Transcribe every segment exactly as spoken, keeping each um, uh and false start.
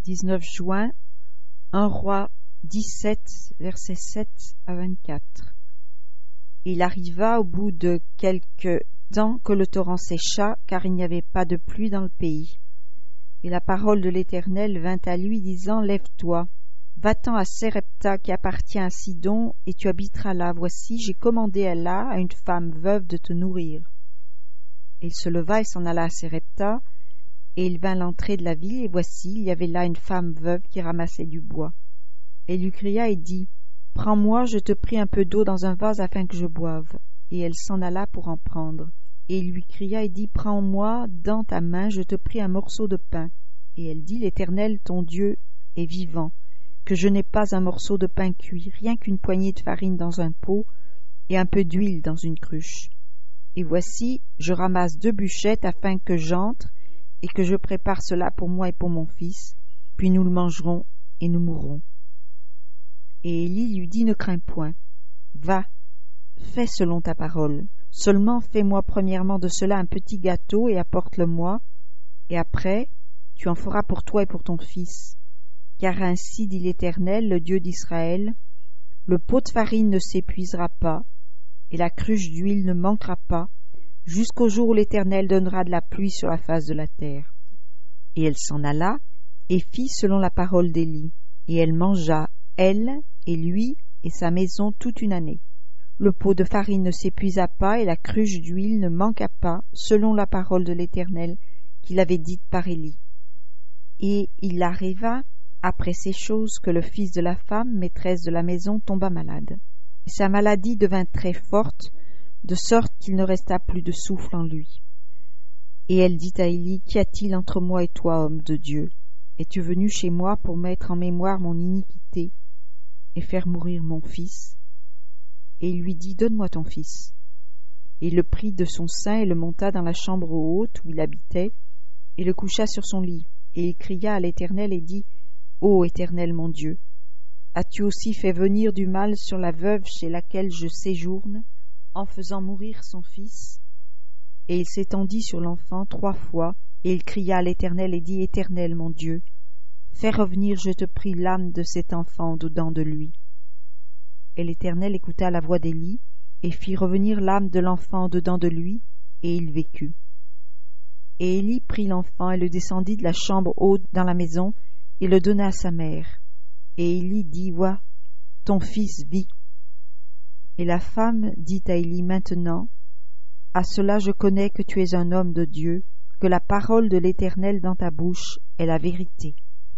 dix-neuf juin, un roi dix-sept, versets sept à vingt-quatre. Il arriva au bout de quelque temps que le torrent sécha, car il n'y avait pas de pluie dans le pays. Et la parole de l'Éternel vint à lui, disant, Lève-toi, va-t'en à Sérepta, qui appartient à Sidon, et tu habiteras là. Voici, j'ai commandé à là, à une femme veuve, de te nourrir. Et il se leva et s'en alla à Sérepta, et il vint à l'entrée de la ville, et voici, il y avait là une femme veuve qui ramassait du bois. Et il lui cria et dit, Prends-moi, je te prie, un peu d'eau dans un vase afin que je boive. Et elle s'en alla pour en prendre. Et il lui cria et dit, Prends-moi dans ta main, je te prie, un morceau de pain. Et elle dit, L'Éternel, ton Dieu, est vivant, que je n'ai pas un morceau de pain cuit, rien qu'une poignée de farine dans un pot, et un peu d'huile dans une cruche. Et voici, je ramasse deux bûchettes afin que j'entre, et que je prépare cela pour moi et pour mon fils, puis nous le mangerons et nous mourrons. Et Élie lui dit, Ne crains point, va, fais selon ta parole. Seulement fais-moi premièrement de cela un petit gâteau et apporte-le-moi, et après tu en feras pour toi et pour ton fils. Car ainsi dit l'Éternel, le Dieu d'Israël, le pot de farine ne s'épuisera pas, et la cruche d'huile ne manquera pas, jusqu'au jour où l'Éternel donnera de la pluie sur la face de la terre. Et elle s'en alla, et fit selon la parole d'Élie, et elle mangea, elle et lui et sa maison toute une année. Le pot de farine ne s'épuisa pas, et la cruche d'huile ne manqua pas, selon la parole de l'Éternel qu'il avait dite par Élie. Et il arriva, après ces choses, que le fils de la femme, maîtresse de la maison, tomba malade. Et sa maladie devint très forte, de sorte qu'il ne resta plus de souffle en lui. Et elle dit à Élie, Qu'y a-t-il entre moi et toi, homme de Dieu? Es-tu venu chez moi pour mettre en mémoire mon iniquité et faire mourir mon fils? Et il lui dit, Donne-moi ton fils. Et il le prit de son sein et le monta dans la chambre haute où il habitait, et le coucha sur son lit. Et il cria à l'Éternel et dit, Ô Éternel mon Dieu, as-tu aussi fait venir du mal sur la veuve chez laquelle je séjourne, en faisant mourir son fils? Et il s'étendit sur l'enfant trois fois, et il cria à l'Éternel et dit, Éternel mon Dieu, fais revenir, je te prie, l'âme de cet enfant dedans de lui. Et l'Éternel écouta la voix d'Élie, et fit revenir l'âme de l'enfant dedans de lui, et il vécut. Et Élie prit l'enfant et le descendit de la chambre haute dans la maison, et le donna à sa mère. Et Élie dit, Vois, ton fils vit. Et la femme dit à Élie, Maintenant, à cela je connais que tu es un homme de Dieu, que la parole de l'Éternel dans ta bouche est la vérité.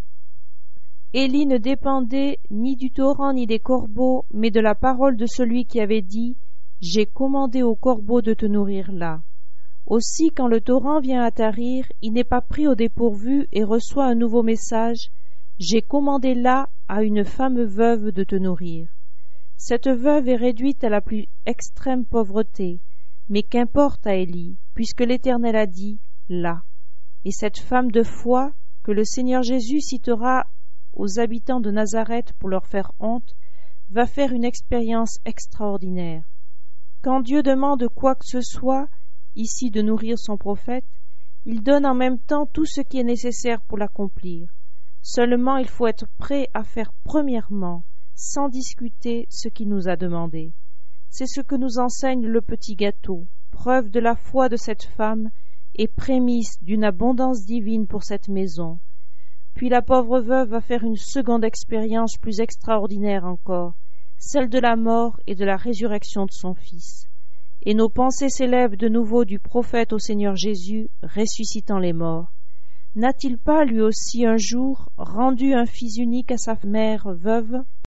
Élie ne dépendait ni du torrent ni des corbeaux, mais de la parole de celui qui avait dit, J'ai commandé aux corbeaux de te nourrir là. Aussi, quand le torrent vient à tarir, il n'est pas pris au dépourvu et reçoit un nouveau message, J'ai commandé là à une femme veuve de te nourrir. Cette veuve est réduite à la plus extrême pauvreté, mais qu'importe à Élie, puisque l'Éternel a dit, là. Et cette femme de foi, que le Seigneur Jésus citera aux habitants de Nazareth pour leur faire honte, va faire une expérience extraordinaire. Quand Dieu demande quoi que ce soit, ici de nourrir son prophète, il donne en même temps tout ce qui est nécessaire pour l'accomplir. Seulement il faut être prêt à faire premièrement, sans discuter, ce qu'il nous a demandé. C'est ce que nous enseigne le petit gâteau, preuve de la foi de cette femme et prémisse d'une abondance divine pour cette maison. Puis la pauvre veuve va faire une seconde expérience plus extraordinaire encore, celle de la mort et de la résurrection de son fils. Et nos pensées s'élèvent de nouveau du prophète au Seigneur Jésus, ressuscitant les morts. N'a-t-il pas lui aussi un jour rendu un fils unique à sa mère veuve?